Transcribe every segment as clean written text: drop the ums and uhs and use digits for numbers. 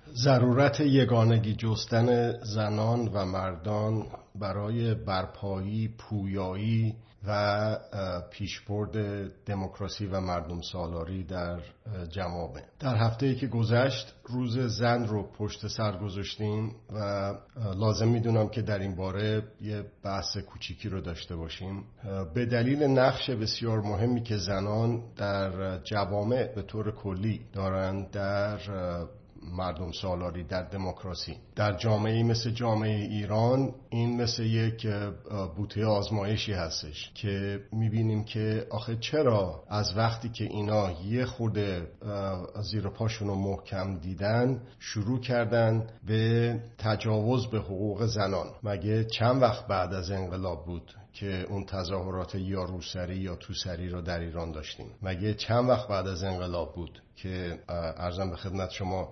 ضرورت یگانگی جستن زنان و مردان برای برپایی، پویایی و پیشبرد دموکراسی و مردم سالاری در جوامع. در هفته‌ای که گذشت روز زن رو پشت سر گذاشتیم و لازم میدونم که در این باره یه بحث کوچیکی رو داشته باشیم به دلیل نقش بسیار مهمی که زنان در جوامع به طور کلی دارند در مردم سالاری، در دموکراسی. در جامعه‌ای مثل جامعه ایران این مثل یک بوته آزمایشی هستش که میبینیم که آخه چرا از وقتی که اینا یه خورده زیر پاشون رو محکم دیدن شروع کردن به تجاوز به حقوق زنان. مگه چند وقت بعد از انقلاب بود که اون تظاهرات یا روسری یا توسری رو در ایران داشتیم؟ مگه چند وقت بعد از انقلاب بود که عرضم به خدمت شما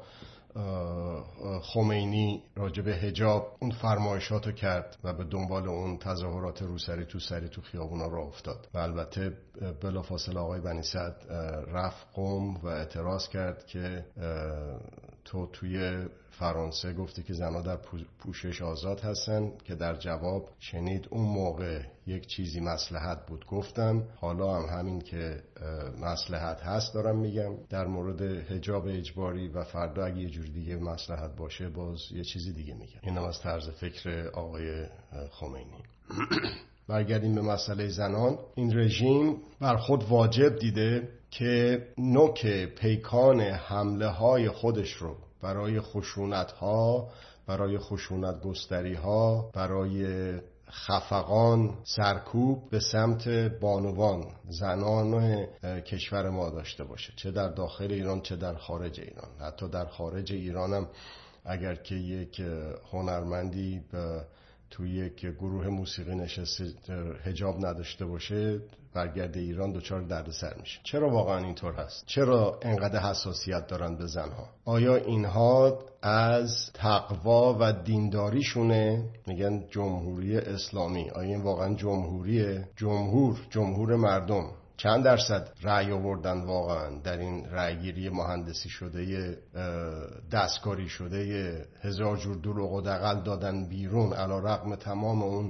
خمینی راجع به حجاب اون فرمایشاتو کرد و به دنبال اون تظاهرات روسری توسری تو خیابونا راه افتاد و البته بلافاصله آقای بنی صدر رفت قم و اعتراض کرد که تو توی فرانسه گفتی که زنها در پوشش آزاد هستن، که در جواب شنید اون موقع یک چیزی مصلحت بود گفتم، حالا هم همین که مصلحت هست دارم میگم در مورد حجاب اجباری و فردا اگه یه جور دیگه مصلحت باشه باز یه چیزی دیگه میگم. این هم از طرز فکر آقای خمینی. برگردیم به مسئله زنان. این رژیم بر خود واجب دیده که نوک پیکان حمله های خودش رو برای خشونت ها، برای خشونت گستری ها، برای خفقان، سرکوب به سمت بانوان، زنان کشور ما داشته باشه، چه در داخل ایران چه در خارج ایران. حتی در خارج ایران هم اگر که یک هنرمندی توی یک گروه موسیقی نشسته حجاب نداشته باشه برگرده ایران دچار دردسر میشه. چرا واقعا اینطور هست؟ چرا انقدر حساسیت دارن به زنها؟ آیا اینها از تقوا و دینداریشونه؟ میگن جمهوری اسلامی. آیا این واقعا جمهوریه؟ جمهور مردم چند درصد رأی آوردن واقعا در این رأیگیری مهندسی شده، دستکاری شده، هزار جور دروغ و دغل دادن بیرون، علیرغم تمام اون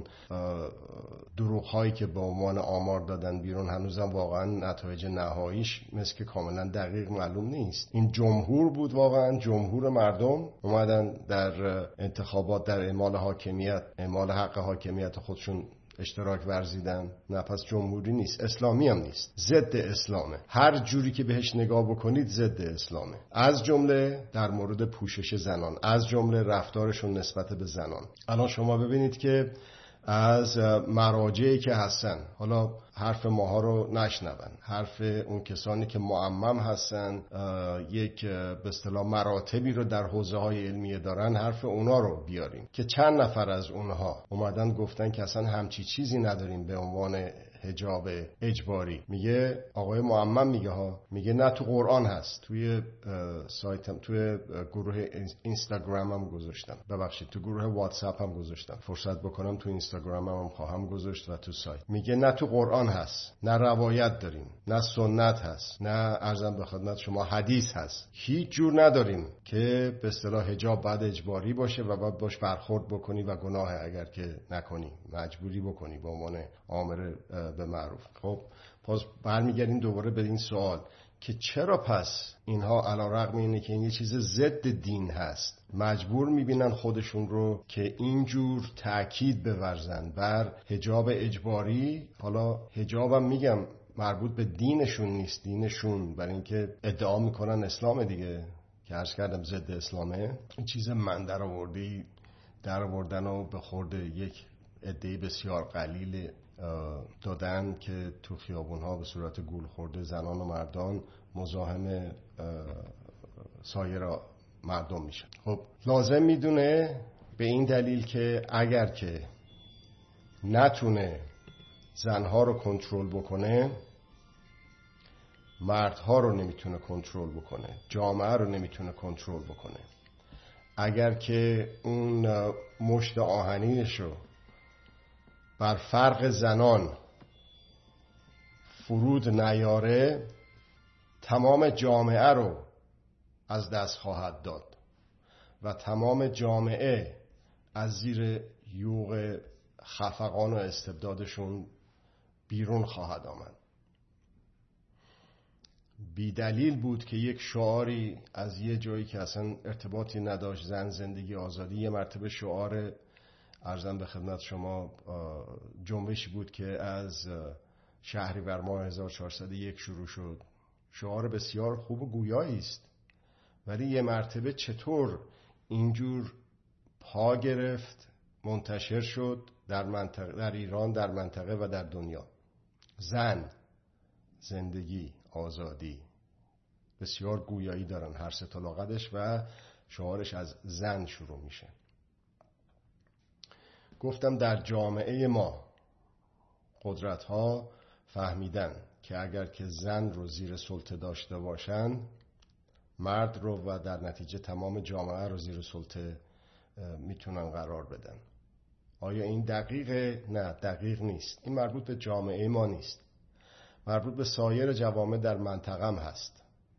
دروغ هایی که به عنوان آمار دادن بیرون هنوزم واقعا نتایج نهاییش مثل که کاملا دقیق معلوم نیست. این جمهور بود واقعا، جمهور مردم اومدن در انتخابات در اعمال حاکمیت، اعمال حق حاکمیت خودشون اشتراک ورزیدن. نه، پس جمهوری نیست، اسلامی هم نیست، ضد اسلامه. هر جوری که بهش نگاه بکنید ضد اسلامه، از جمله در مورد پوشش زنان، از جمله رفتارشون نسبت به زنان. الان شما ببینید که از مراجعی که هستن، حالا حرف ماها رو نشنون، حرف اون کسانی که معمم هستن، یک به اصطلاح مراتبی رو در حوزه های علمیه دارن، حرف اونا رو بیاریم که چند نفر از اونها اومدن گفتن که اصلا همچی چیزی نداریم به عنوان حجاب اجباری. میگه آقای معمم میگه نه تو قرآن هست. توی سایتم، توی گروه اینستاگرامم گذاشتم، ببخشید تو گروه واتساپ هم گذاشتم، فرصت بکنم تو اینستاگرامم هم خواهم گذاشت و تو سایت. میگه نه تو قرآن هست، نه روایت داریم، نه سنت هست، نه عرضم به خدمت شما حدیث هست. هیچ جور نداریم که به اصطلاح حجاب بعد اجباری باشه و بعد باش برخورد بکنی و گناه اگر که نکنی مجبوری بکنی به عنوان امر به معروف. خب پس برمیگردیم دوباره به این سوال که چرا پس اینها علیرغم اینه که این یه چیز ضد دین هست مجبور میبینن خودشون رو که اینجور تأکید بورزن بر حجاب اجباری. حالا حجابم میگم مربوط به دینشون نیست، دینشون برای اینکه ادعا میکنن اسلام دیگه که عرض کردم ضد اسلامه. این چیز من در آوردن و به خورده یک عده بسیار قلیل دادن که تو خیابونها به صورت گول خورده زنان و مردان مزاحم سایر مردم میشن. خب لازم میدونه به این دلیل که اگر که نتونه زنها رو کنترل بکنه، مردها رو نمیتونه کنترل بکنه، جامعه رو نمیتونه کنترل بکنه. اگر که اون مشت آهنینش رو بر فرق زنان فرود نیاره، تمام جامعه رو از دست خواهد داد. و تمام جامعه از زیر یوغ خفقان و استبدادشون بیرون خواهد آمد. بی دلیل بود که یک شعاری از یه جایی که اصلا ارتباطی نداشت، زن، زندگی، آزادی، یه مرتبه شعار عرضم به خدمت شما جنبشی بود که از شهریور ماه 1401 شروع شد. شعار بسیار خوب و گویایی است، ولی یه مرتبه چطور اینجور پا گرفت، منتشر شد در ایران، در منطقه و در دنیا. زن، زندگی، آزادی، بسیار گویایی دارن هر سه تا لغتش و شعارش از زن شروع میشه. گفتم در جامعه ما قدرت‌ها فهمیدن که اگر که زن رو زیر سلطه داشته باشن، مرد رو و در نتیجه تمام جامعه رو زیر سلطه میتونن قرار بدن. آیا این دقیقه؟ نه، دقیق نیست. این مربوط به جامعه ما نیست، مربوط به سایر جوامع در منطقه هم هست،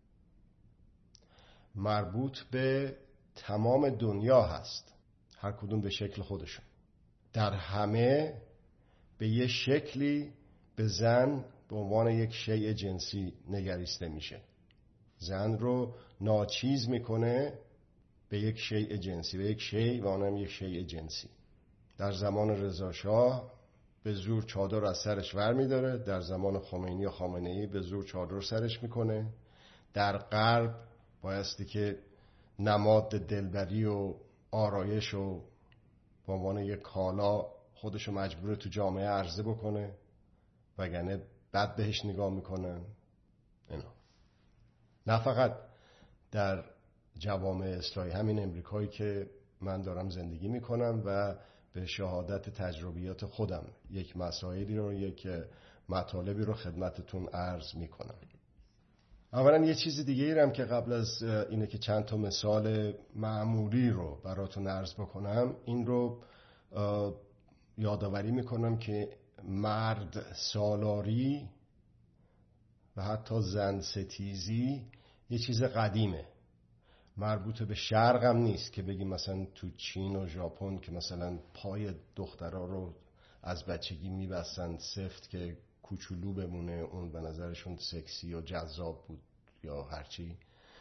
مربوط به تمام دنیا هست، هر کدوم به شکل خودشون. در همه به یه شکلی به زن به عنوان یک شیء جنسی نگریسته میشه. زن رو ناچیز میکنه به یک شیء جنسی، به یک شیء و اونم یک شیء جنسی. در زمان رضا شاه به زور چادر از سرش ور میداره، در زمان خمینی و خامنه‌ای به زور چادر سرش میکنه. در غرب بایستی که نماد دلبری و آرایش و به عنوان یک کالا خودشو مجبوره تو جامعه عرضه بکنه، وگرنه بد بهش نگاه میکنن. اینا نه فقط در جوامع اصلاحی، همین امریکایی که من دارم زندگی میکنم و به شهادت تجربیات خودم یک مسائلی رو، یک مطالبی رو خدمتتون عرض میکنم. اولا یه چیز دیگه ایرم که قبل از اینه که چند تا مثال معمولی رو براتون عرض بکنم، این رو یادآوری میکنم که مرد سالاری و حتی زن ستیزی یه چیز قدیمه، مربوط به شرق هم نیست که بگیم مثلا تو چین و ژاپن که مثلا پای دخترها رو از بچگی میبستن سفت که کوچولو بمونه، اون به نظرشون سکسی و جذاب بود یا هرچی.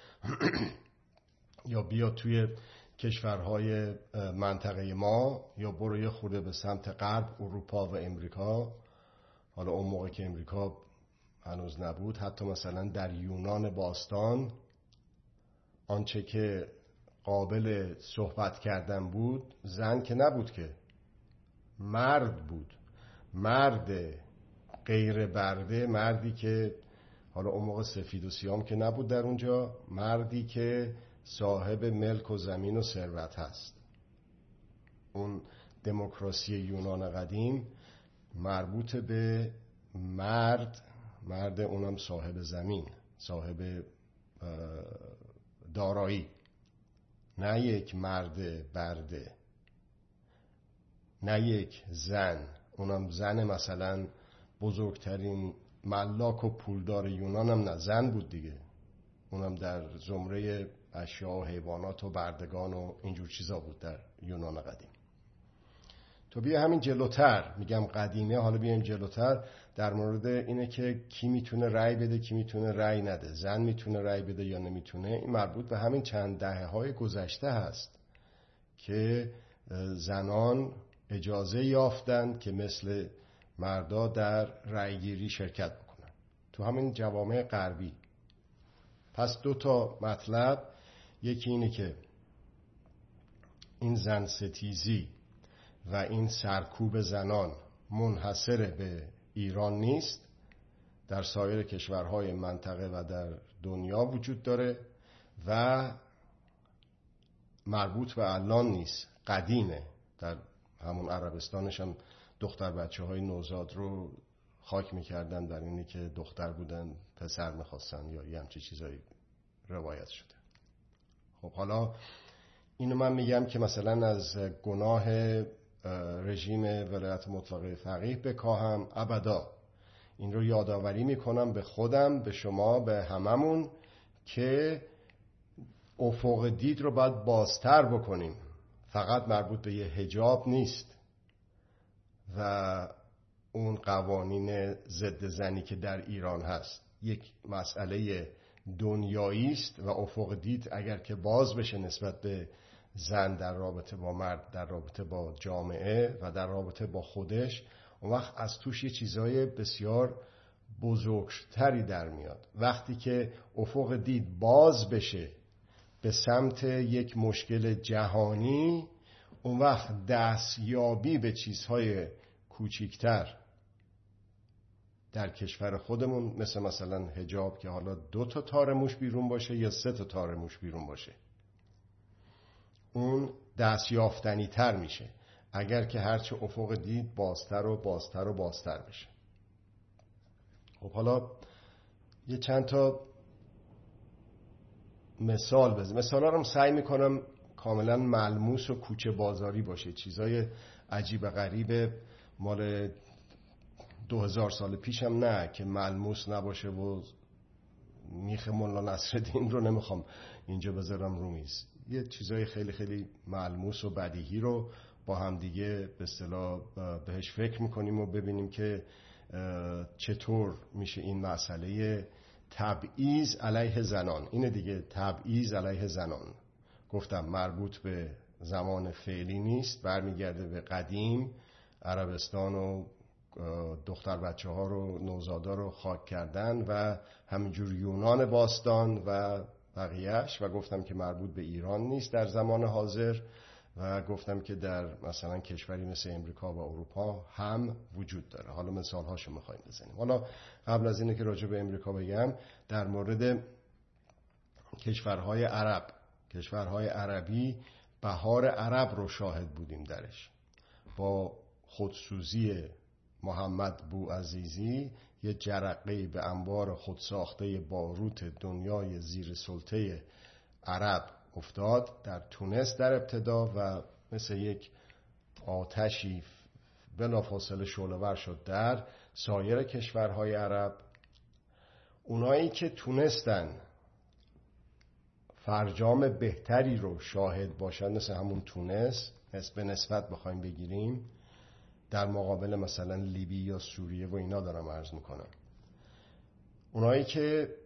یا بیا توی کشورهای منطقه ما، یا برو یه خورده به سمت غرب، اروپا و امریکا. حالا اون موقع که امریکا هنوز نبود، حتی مثلا در یونان باستان آنچه که قابل صحبت کردن بود زن که نبود، که مرد بود. مرد غیر برده، مردی که حالا اون موقع سفید و سیام که نبود در اونجا، مردی که صاحب ملک و زمین و ثروت هست. اون دموکراسی یونان قدیم مربوط به مرد اونم صاحب زمین، صاحب دارایی، نه یک مرد برده، نه یک زن، اونم زن مثلا بزرگترین ملاک و پولدار یونان هم نه، زن بود دیگه، اونم در زمره اشیاء و حیوانات و بردگان و اینجور چیزا بود در یونان قدیم. تو بیا همین جلوتر، میگم قدیمه، حالا بیایم جلوتر در مورد اینه که کی میتونه رأی بده، کی میتونه رأی نده، زن میتونه رأی بده یا نمیتونه. این مربوط به همین چند دهه‌های گذشته هست که زنان اجازه یافتن که مثل مردا در رأیگیری شرکت بکنن تو همین جوامع غربی. پس دو تا مطلب، یکی اینه که این زن ستیزی و این سرکوب زنان منحصر به ایران نیست، در سایر کشورهای منطقه و در دنیا وجود داره و مربوط به الان نیست، قدیمه. در همون عربستانش هم دختر بچه های نوزاد رو خاک میکردن در اینی که دختر بودن پسر میخواستن یا یه همچی چیزایی روایت شده. خب حالا اینو من میگم که مثلا از گناه رژیم ولایت مطلقه فقیه بکاهم؟ ابدا. این رو یادآوری میکنم به خودم، به شما، به هممون که افق دید رو باید بازتر بکنیم. فقط مربوط به یه حجاب نیست و اون قوانین ضد زنی که در ایران هست. یک مسئله دنیایی است و افق دید اگر که باز بشه نسبت به زن در رابطه با مرد، در رابطه با جامعه و در رابطه با خودش، اون وقت از توش یه چیزای بسیار بزرگتری در میاد. وقتی که افق دید باز بشه به سمت یک مشکل جهانی، اون وقت دستیابی به چیزهای کوچیکتر در کشور خودمون، مثلا حجاب که حالا 2 تار موش بیرون باشه یا 3 تار موش بیرون باشه، اون دستیافتنی تر میشه اگر که هرچه افق دید بازتر و بازتر و بازتر بشه. خب حالا یه چند تا مثال بزنم. مثالا رو سعی میکنم کاملا ملموس و کوچه بازاری باشه، چیزای عجیب غریب مال 2000 سال پیشم نه که ملموس نباشه و میخ مولا نصرالدین رو نمیخوام اینجا بذارم رو میز. یه چیزای خیلی خیلی ملموس و بدیهی رو با هم دیگه به اصطلاح بهش فکر میکنیم و ببینیم که چطور میشه این مسئله تبعیض علیه زنان. اینه دیگه، تبعیض علیه زنان. گفتم مربوط به زمان فعلی نیست، برمیگرده به قدیم. عربستان و دختر بچه ها رو، نوزادا رو خاک کردن و همینجور یونان باستان و بقیهش، و گفتم که مربوط به ایران نیست در زمان حاضر، و گفتم که در مثلا کشوری مثل امریکا و اروپا هم وجود داره. حالا مثال هاشو میخوایم بزنیم. حالا قبل از اینه که راجع به امریکا بگم، در مورد کشورهای عرب، کشورهای عربی، بهار عرب رو شاهد بودیم درش. با خودسوزی محمد بوعزیزی یه جرقه‌ای به انبار خودساخته باروت دنیای زیر سلطه عرب افتاد در تونس در ابتدا و مثل یک آتشی بلافاصله شعله‌ور شد در سایر کشورهای عرب. اونایی که تونستن فرجام بهتری رو شاهد باشن، مثل همون تونس به نسبت بخوایم بگیریم در مقابل مثلا لیبی یا سوریه و اینا دارم عرض میکنم، اونایی که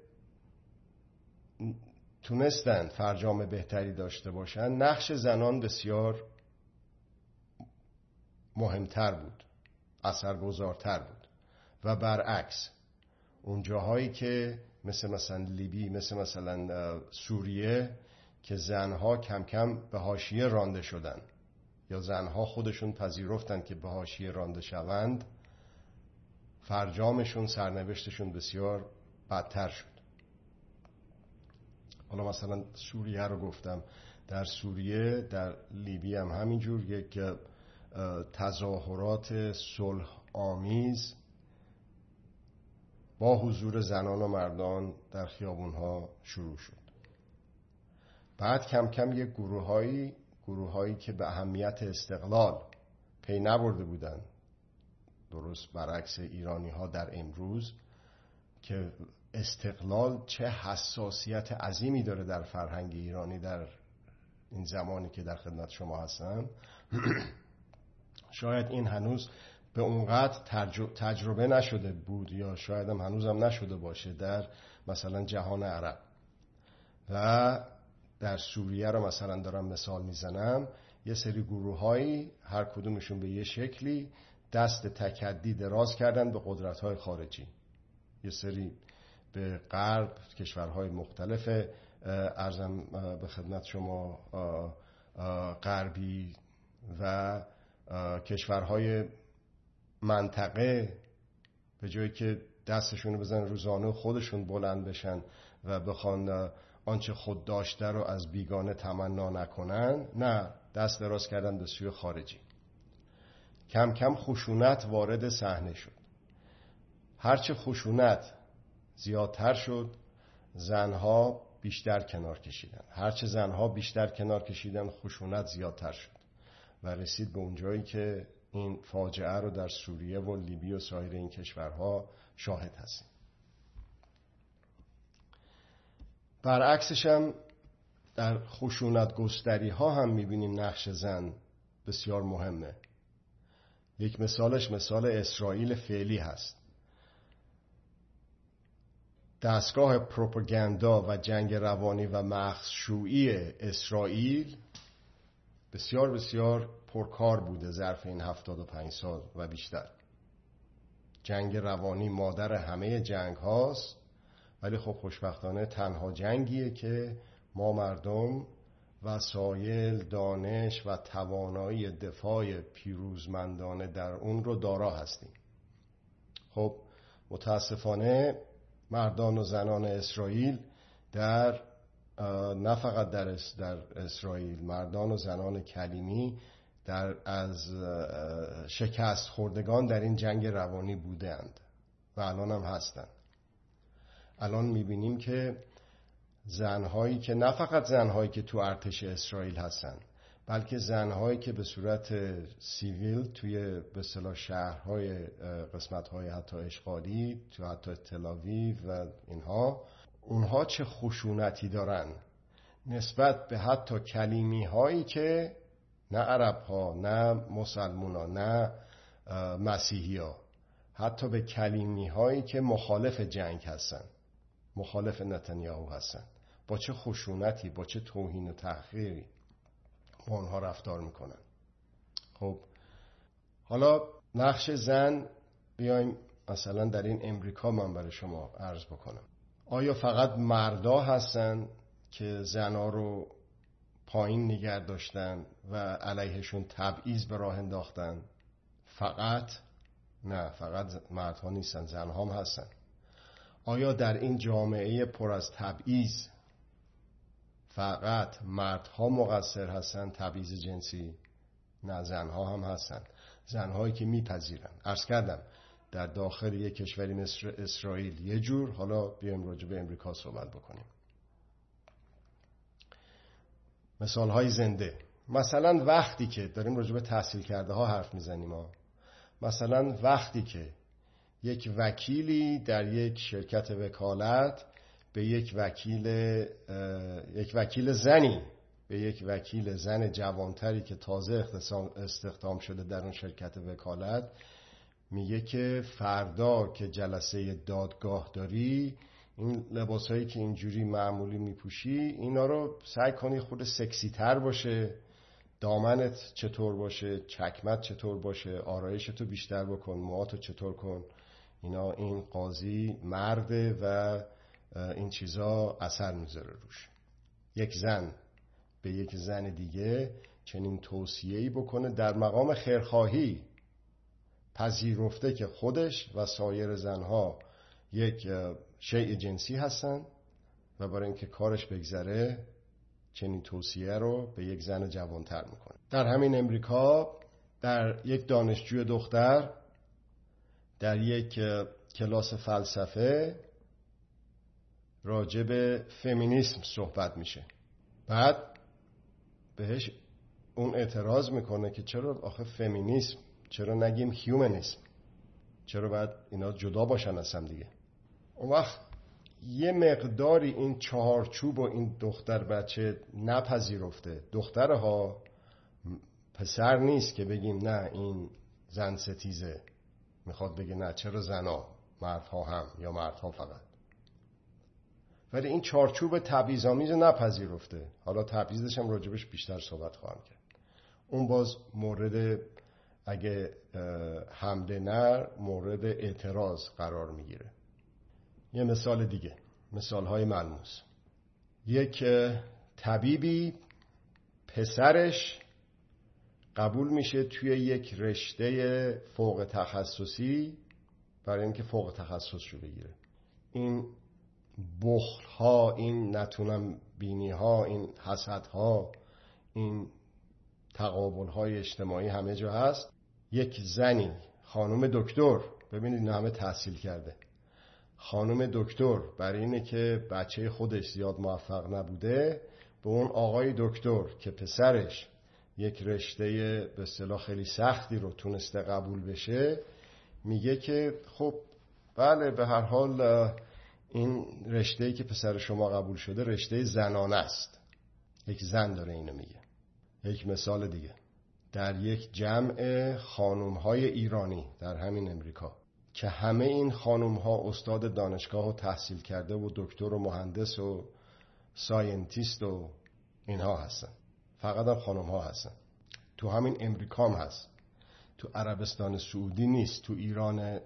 تونستن فرجام بهتری داشته باشن، نقش زنان بسیار مهمتر بود، اثرگذارتر بود. و برعکس اون جاهایی که مثلا لیبی، مثلا سوریه، که زنها کم کم به حاشیه رانده شدن یا زنها خودشون پذیرفتن که به حاشیه رانده شوند، فرجامشون، سرنوشتشون بسیار بدتر شد. حالا مثلا سوریه رو گفتم، در سوریه، در لیبی هم همینجور یک تظاهرات صلح آمیز با حضور زنان و مردان در خیابونها شروع شد. بعد کم کم یک گروهایی که به اهمیت استقلال پی نبرده بودند، درست برعکس ایرانی ها در امروز که استقلال چه حساسیت عظیمی داره در فرهنگ ایرانی در این زمانی که در خدمت شما هستم. شاید این هنوز به اونقدر تجربه نشده بود یا شاید هم هنوز هم نشده باشه در مثلا جهان عرب. و در سوریه رو مثلا دارم مثال میزنم، یه سری گروهایی هر کدومشون به یه شکلی دست تکدی دراز کردن به قدرت‌های خارجی. یه سری به غرب، کشورهای مختلف ارزم به خدمت شما غربی و کشورهای منطقه، به جایی که دستشون رو بزنن روزانه و خودشون بلند بشن و بخوان آنچه خود داشته رو از بیگانه تمنا نکنن، نه، دست دراز کردن به سوی خارجی. کم کم خشونت وارد صحنه شد. هرچه خشونت زیادتر شد، زنها بیشتر کنار کشیدن. هرچه زنها بیشتر کنار کشیدن، خشونت زیادتر شد و رسید به اونجایی که این فاجعه رو در سوریه و لیبی و سایر این کشورها شاهد هستیم. برعکسش هم در خشونت گستری ها هم میبینیم نقش زن بسیار مهمه. یک مثالش مثال اسرائیل فعلی هست. دستگاه پروپاگاندا و جنگ روانی و مغزشویی اسرائیل بسیار بسیار پرکار بوده ظرف این 75 سال و بیشتر. جنگ روانی مادر همه جنگ هاست، ولی خب خوشبختانه تنها جنگیه که ما مردم وسایل، دانش و توانایی دفاع پیروزمندانه در اون رو دارا هستیم. خب متاسفانه مردان و زنان اسرائیل نه فقط در اسرائیل، مردان و زنان کلیمی از شکست خوردگان در این جنگ روانی بودند و الان هم هستند. الان میبینیم که زنهایی که نه فقط زنهایی که تو ارتش اسرائیل هستند، بلکه زنهایی که به صورت سیویل توی به اصطلاح شهرهای قسمت‌های حتی اشغالی، تو حتی تل‌آویو و اونها چه خشونتی دارن نسبت به حتی کلیمی هایی که نه عرب ها، نه مسلمان ها، نه مسیحی ها، حتی به کلیمی هایی که مخالف جنگ هستن، مخالف نتانیاهو هستن، با چه خشونتی، با چه توهین و تحقیری با اونها رفتار میکنن. خب حالا نقش زن، بیایم مثلا در این امریکا من برای شما عرض بکنم. آیا فقط مردا هستن که زنها رو پایین نگه داشتن و علیهشون تبعیض به راه انداختن؟ فقط؟ نه، فقط مردها نیستن، زنها هم هستن. آیا در این جامعه پر از تبعیض فقط مردها مقصر هستن تبعیض جنسی؟ نه، زنها هم هستن. زنهایی که میپذیرن. عرض کردم در داخل یک کشوری مثل اسرائیل یه جور، حالا بیایم راجع به امریکا صحبت بکنیم. مثال های زنده. مثلا وقتی که داریم راجع به تحصیل کرده ها حرف میزنیم مثلا وقتی که یک وکیلی در یک شرکت وکالت به یک وکیل زنی، به یک وکیل زن جوانتری که تازه استخدام شده در اون شرکت وکالت میگه که فردا که جلسه دادگاه داری، این لباسایی که اینجوری معمولی میپوشی اینا رو سعی کنی خود سکسی تر باشه، دامنت چطور باشه، چکمت چطور باشه، آرایشتو بیشتر بکن، موهاتو چطور کن. این قاضی مرده و این چیزا اثر میذاره روش. یک زن به یک زن دیگه چنین توصیه‌ای بکنه در مقام خیرخواهی، پذیرفته که خودش و سایر زنها یک شیء جنسی هستن و برای اینکه کارش بگذره چنین توصیه رو به یک زن جوانتر میکنه. در همین امریکا در یک دانشجوی دختر در یک کلاس فلسفه راجع به فمینیسم صحبت میشه. بعد بهش اون اعتراض میکنه که چرا آخه فمینیسم، چرا نگیم هیومنیسم، چرا باید اینا جدا باشن از هم دیگه؟ اون وقت یه مقداری این چهارچوب و این دختر بچه نپذیرفته. دخترها پسر نیست که بگیم نه این زن ستیزه، میخواد بگه نه چرا زنا، مردها هم یا مردها فقط. ولی این چارچوب تبعیض‌آمیز نپذیرفته. حالا تبعیضش هم راجبش بیشتر صحبت خواهم کرد. اون باز مورد، اگه حمله نه، مورد اعتراض قرار میگیره. یه مثال دیگه، مثالهای ملموس. یک طبیبی پسرش قبول میشه توی یک رشته فوق تخصصی برای اینکه فوق تخصص رو بگیره. این بخل ها، این نتونم بینی ها، این حسد ها، این تقابل های اجتماعی همه جا هست. یک زنی، خانم دکتر، ببینید نه همه تحصیل کرده، خانم دکتر برای اینه که بچه خودش زیاد موفق نبوده، به اون آقای دکتر که پسرش یک رشته به اصطلاح خیلی سختی رو تونسته قبول بشه میگه که خب بله به هر حال این رشته‌ای که پسر شما قبول شده رشته زنانه است، یک زن داره اینو میگه. یک مثال دیگه، در یک جمع خانوم‌های ایرانی در همین امریکا که همه این خانوم‌ها استاد دانشگاه و تحصیل کرده و دکتر و مهندس و ساینتیست و اینها هستن، فقط هم خانوم‌ها هستن. تو همین امریکا هم هست، تو عربستان سعودی نیست، تو ایران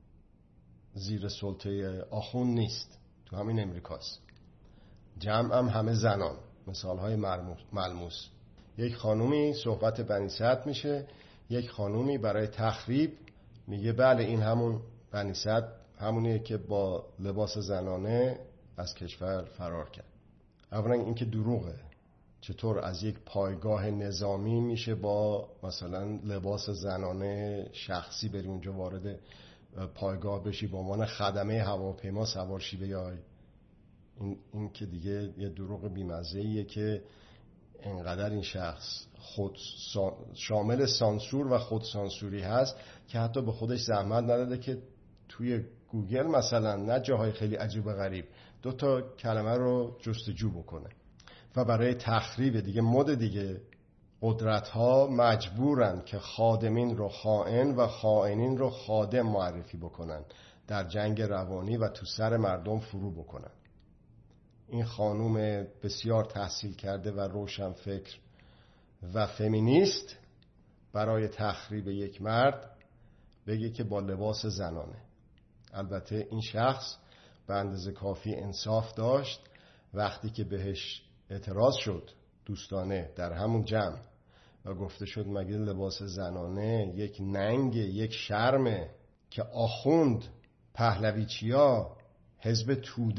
زیر سلطه آخوند نیست، تو همین امریکاست. جمع هم همه زنان، مثالهای ملموس. یک خانومی صحبت بنی سعد میشه، یک خانومی برای تخریب میگه بله این همون بنی سعد همونیه که با لباس زنانه از کشور فرار کرد. اولا این که دروغه. چطور از یک پایگاه نظامی میشه با مثلا لباس زنانه شخصی بری اونجا وارد پایگاه بشی به عنوان خدمه هواپیما سوار شی بیای؟ این که دیگه یه دروغ بی‌مزه‌ایه که انقدر این شخص خود شامل سانسور و خود سانسوری هست که حتی به خودش زحمت نداده که توی گوگل مثلا نه جاهای خیلی عجیب و غریب 2 کلمه رو جستجو بکنه. و برای تخریب دیگه مد دیگه قدرت ها مجبورن که خادمین رو خائن و خائنین رو خادم معرفی بکنن، در جنگ روانی و تو سر مردم فرو بکنن. این خانوم بسیار تحصیل کرده و روشن فکر و فمینیست برای تخریب یک مرد بگه که با لباس زنانه. البته این شخص به اندازه کافی انصاف داشت، وقتی که بهش اعتراض شد دوستانه در همون جمع و گفته شد مگه لباس زنانه یک ننگ، یک شرمه که آخوند، پهلویچیا، حزب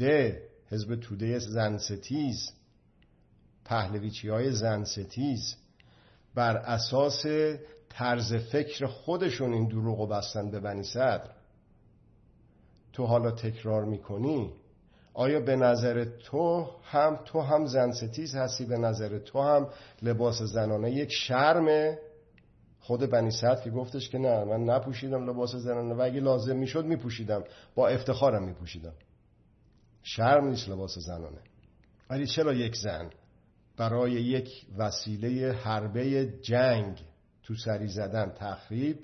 توده زن ستیز، پهلویچیای زن ستیز بر اساس طرز فکر خودشون این دروغو بستن به بنی صدر، تو حالا تکرار میکنی؟ آیا به نظر تو هم زن ستیز هستی؟ به نظر تو هم لباس زنانه یک شرمه؟ خود بنی صدر که گفتش که نه من نپوشیدم لباس زنانه و اگه لازم میشد میپوشیدم، با افتخارم میپوشیدم، شرم نیست لباس زنانه. ولی چرا یک زن برای یک وسیله حربه جنگ تو سری زدن، تخریب،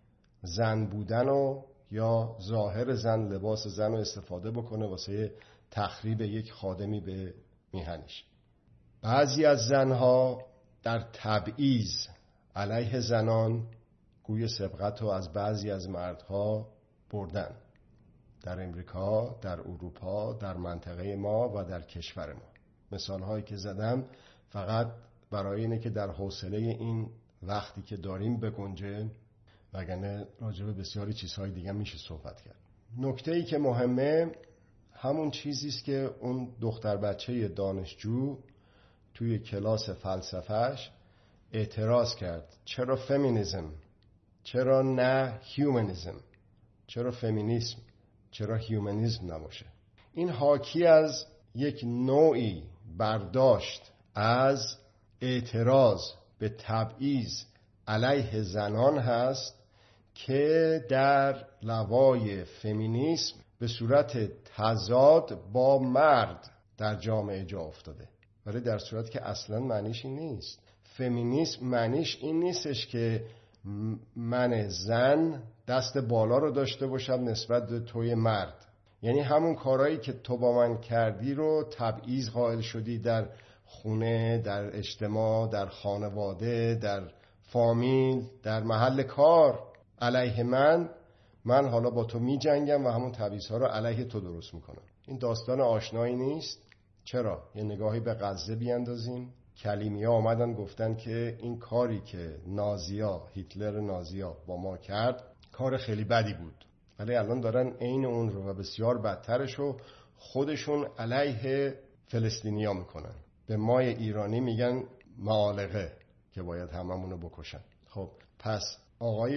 زن بودن و یا ظاهر زن، لباس زن رو استفاده بکنه واسه تخریب یک خادمی به میهنش؟ بعضی از زنها در تبعیض علیه زنان گوی سبقت رو از بعضی از مردها بردن، در امریکا، در اروپا، در منطقه ما و در کشور ما. مثالهایی که زدم فقط برای اینه که در حوصله این وقتی که داریم بگنجه، وگرنه راجع به بسیاری چیزهای دیگه میشه صحبت کرد. نکته‌ای که مهمه همون چیزی است که اون دختر بچه دانشجو توی کلاس فلسفهش اعتراض کرد. چرا فمینیسم؟ چرا نه هیومنیسم؟ چرا فمینیسم؟ چرا هیومنیسم نباشه؟ این حاکی از یک نوعی برداشت از اعتراض به تبعیض علیه زنان هست که در لوای فمینیسم به صورت تضاد با مرد در جامعه جا افتاده، ولی در صورت که اصلا معنیش این نیست. فمینیسم معنیش این نیستش که من زن دست بالا رو داشته باشم نسبت به توی مرد، یعنی همون کارهایی که تو با من کردی رو تبعیض قائل شدی در خونه، در اجتماع، در خانواده، در فامیل، در محل کار علیه من حالا با تو می جنگم و همون تبعیض‌ها رو علیه تو درست میکنم. این داستان آشنایی نیست. چرا؟ یه نگاهی به غزه بیاندازیم. کلیمیا آمدن گفتن که این کاری که هیتلر نازیا با ما کرد کار خیلی بدی بود، ولی الان دارن عین اون رو و بسیار بدترش رو خودشون علیه فلسطینیا میکنن. به ما ایرانی میگن معالقه که باید هممونو بکشن. خب پس آقای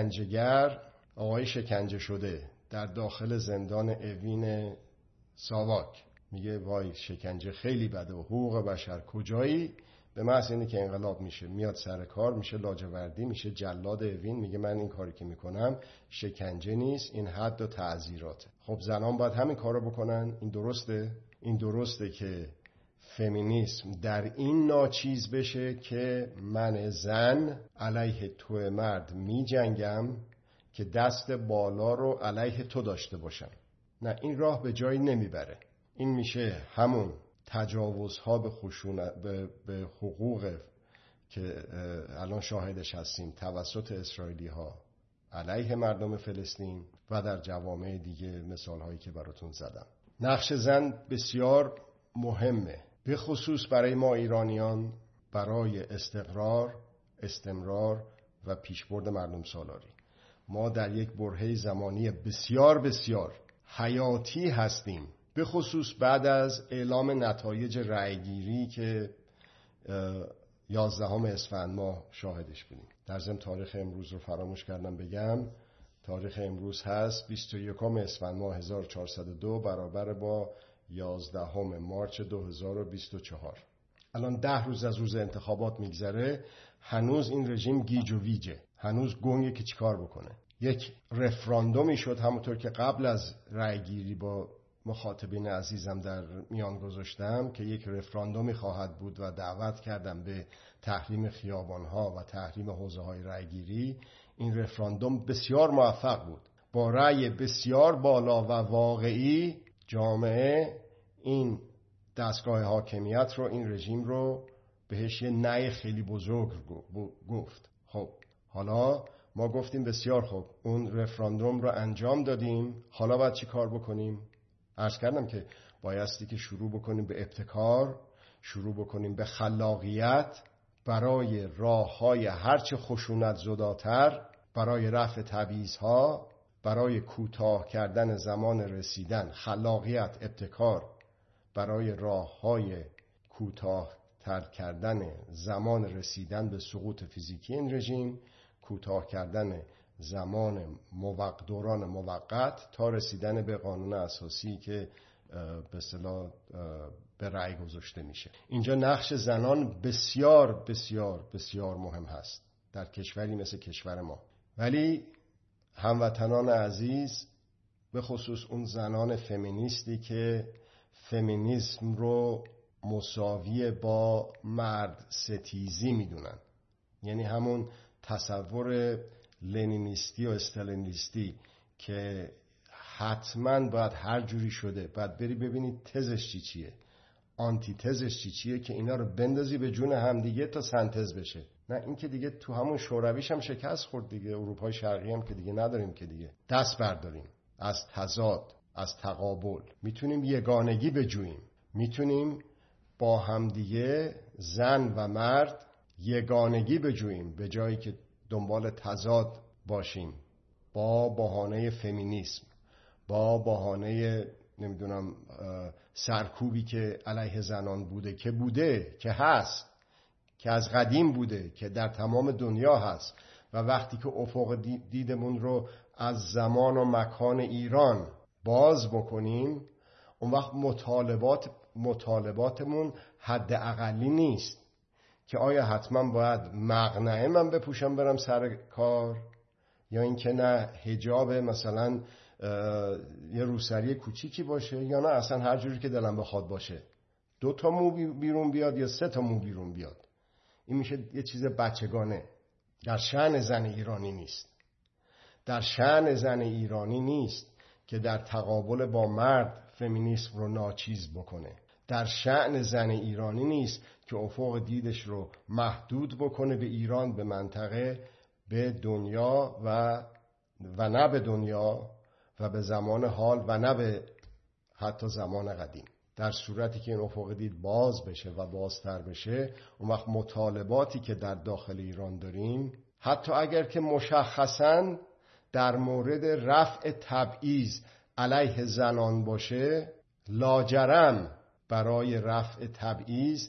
شکنجه شده در داخل زندان اوین ساواک میگه وای شکنجه خیلی بده و حقوق بشر کجایی؟ به محض اینه که انقلاب میشه میاد سر کار، میشه لاجوردی، میشه جلاد اوین، میگه من این کاری که میکنم شکنجه نیست، این حد و تعزیراته. خب زنان باید همین کارو بکنن؟ این درسته که فمینیسم در این ناچیز بشه که من زن علیه تو مرد می جنگم که دست بالا رو علیه تو داشته باشم. نه، این راه به جایی نمیبره. این میشه همون تجاوزها به خشونت به حقوق که الان شاهدش هستیم توسط اسرائیلی ها علیه مردم فلسطین و در جوامع دیگه، مثال هایی که براتون زدم. نقش زن بسیار مهمه، به خصوص برای ما ایرانیان، برای استمرار و پیشبرد مردم سالاری. ما در یک برهه زمانی بسیار بسیار حیاتی هستیم، به خصوص بعد از اعلام نتایج رأیگیری که 11 اسفند ماه شاهدش بودیم. در ضمن تاریخ امروز رو فراموش کردم بگم. تاریخ امروز هست 21 اسفند ماه 1402 برابر با 11 مارچ 2024. الان 10 روز از روز انتخابات میگذره، هنوز این رژیم گیج و ویجه، هنوز گنگه که چیکار بکنه. یک رفراندومی شد همونطور که قبل از رأیگیری با مخاطبین عزیزم در میان گذاشتم که یک رفراندومی خواهد بود و دعوت کردم به تحریم خیابانها و تحریم حوزه‌های رأیگیری. این رفراندوم بسیار موفق بود. با رأی بسیار بالا و واقعی جامعه این دستگاه حاکمیت رو، این رژیم رو بهش یه نه خیلی بزرگ گفت. خب حالا ما گفتیم بسیار خوب، اون رفراندوم رو انجام دادیم، حالا باید چی کار بکنیم؟ عرض کردم که بایستی که شروع بکنیم به ابتکار، شروع بکنیم به خلاقیت برای راه‌های هرچه خشونت زداتر، برای رفع تبعیض‌ها، برای کوتاه کردن زمان رسیدن. خلاقیت، ابتکار برای راه‌های کوتاه‌تر کردن زمان رسیدن به سقوط فیزیکی این رژیم، کوتاه کردن زمان دوران موقت تا رسیدن به قانون اساسی که به اصطلاح به رأی گذاشته میشه. اینجا نقش زنان بسیار بسیار بسیار مهم هست در کشوری مثل کشور ما. ولی هموطنان عزیز، به خصوص اون زنان فمینیستی که فمینیسم رو مساوی با مرد ستیزی میدونن، یعنی همون تصور لنینیستی و استالینیستی که حتما باید هر جوری شده باید بری ببینید تزش چیه، آنتی تزش چیه، که اینا رو بندازی به جون همدیگه تا سنتز بشه. نه، این که دیگه تو همون شورویش هم شکست خورد دیگه، اروپای شرقی هم که دیگه نداریم، که دیگه دست برداریم از تضاد، از تقابل. میتونیم یگانگی بجوییم، میتونیم با همدیگه زن و مرد یگانگی بجوییم به جایی که دنبال تضاد باشیم با بهانه فمینیسم، با بهانه نمیدونم سرکوبی که علیه زنان بوده که هست، که از قدیم بوده، که در تمام دنیا هست. و وقتی که افق دیدمون رو از زمان و مکان ایران باز بکنیم، اون وقت مطالباتمون حد اقلی نیست که آیا حتما باید مقنعه من بپوشم برم سر کار، یا اینکه نه حجاب مثلا یه روسری کوچیکی باشه، یا نه اصلا هر جوری که دلم بخواد باشه، 2 مو بیرون بیاد یا 3 مو بیرون بیاد. این میشه یه چیز بچگانه. در شأن زن ایرانی نیست. در شأن زن ایرانی نیست که در تقابل با مرد فمینیسم رو ناچیز بکنه. در شأن زن ایرانی نیست که افق دیدش رو محدود بکنه به ایران، به منطقه، به دنیا و نه به دنیا و به زمان حال و نه به حتی زمان قدیم. در صورتی که این افق دید باز بشه و بازتر بشه، اون وقت مطالباتی که در داخل ایران داریم، حتی اگر که مشخصاً در مورد رفع تبعیض علیه زنان باشه، لاجرم برای رفع تبعیض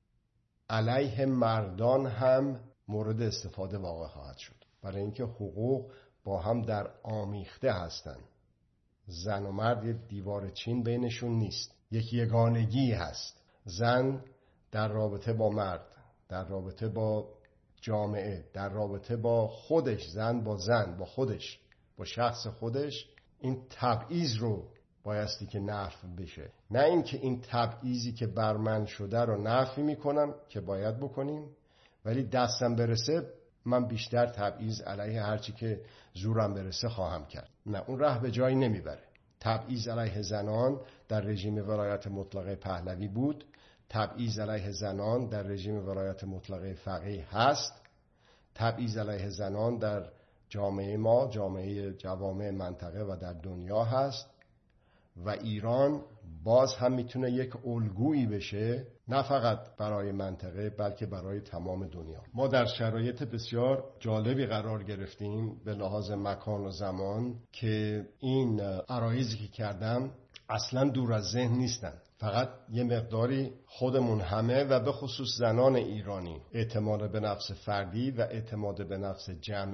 علیه مردان هم مورد استفاده واقع خواهد شد، برای اینکه حقوق با هم در آمیخته هستند. زن و مرد یک دیوار چین بینشون نیست، یک یگانگی هست. زن در رابطه با مرد، در رابطه با جامعه، در رابطه با خودش، زن با خودش، با شخص خودش، این تبعیض رو بایستی که نفی بشه، نه اینکه این تبعیضی که بر من شده رو نفی میکنم که باید بکنیم، ولی دستم برسه من بیشتر تبعیض علیه هرچی که زورم برسه خواهم کرد. نه، اون راه به جایی نمیبره. تبعیض علیه زنان در رژیم ولایت مطلقه پهلوی بود، تبعیض علیه زنان در رژیم ولایت مطلقه فقیه هست، تبعیض علیه زنان در جامعه ما، جامعه جوامع منطقه و در دنیا هست و ایران باز هم میتونه یک الگویی بشه، نه فقط برای منطقه بلکه برای تمام دنیا. ما در شرایط بسیار جالبی قرار گرفتیم به لحاظ مکان و زمان که این عرایضی که کردم اصلا دور از ذهن نیستن. فقط یه مقداری خودمون همه و به خصوص زنان ایرانی اعتماد به نفس فردی و اعتماد به نفس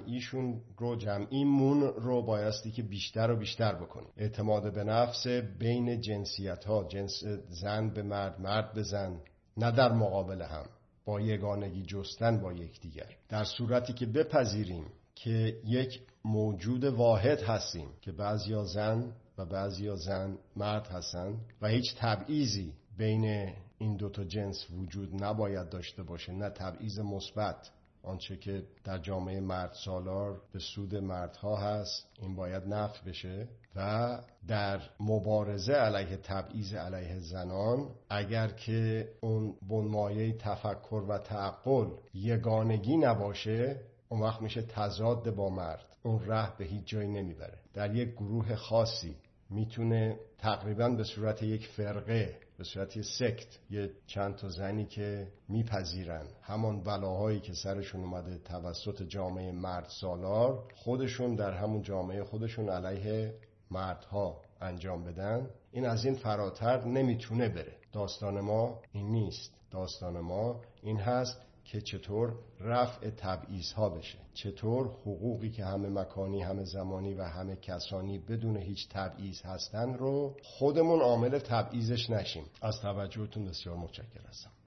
جمعیمون رو بایستی که بیشتر و بیشتر بکنیم. اعتماد به نفس بین جنسیت ها، جنس زن به مرد، مرد به زن، نه در مقابل هم، با یگانگی جستن با یکدیگر. در صورتی که بپذیریم که یک موجود واحد هستیم که بعضیا زن و بعضیا زن مرد هستن و هیچ تبعیضی بین این دوتا جنس وجود نباید داشته باشه، نه تبعیض مثبت، آنچه که در جامعه مرد سالار به سود مردها هست این باید نفی بشه. و در مبارزه علیه تبعیض علیه زنان اگر که اون بنمایه تفکر و تعقل یگانگی نباشه، اون وقت میشه تضاد با مرد، اون راه به هیچ جایی نمیبره. در یک گروه خاصی میتونه تقریبا به صورت یک فرقه، به صورت یک سکت، یه چند تا زنی که میپذیرن همان بلاهایی که سرشون اومده توسط جامعه مرد سالار، خودشون در همون جامعه خودشون علیه مردها انجام بدن. این از این فراتر نمیتونه بره. داستان ما این نیست. داستان ما این هست که چطور رفع تبعیض ها بشه، چطور حقوقی که همه مکانی، همه زمانی و همه کسانی بدون هیچ تبعیض هستن رو خودمون عامل تبعیضش نشیم. از توجهتون بسیار متشکرم هستم.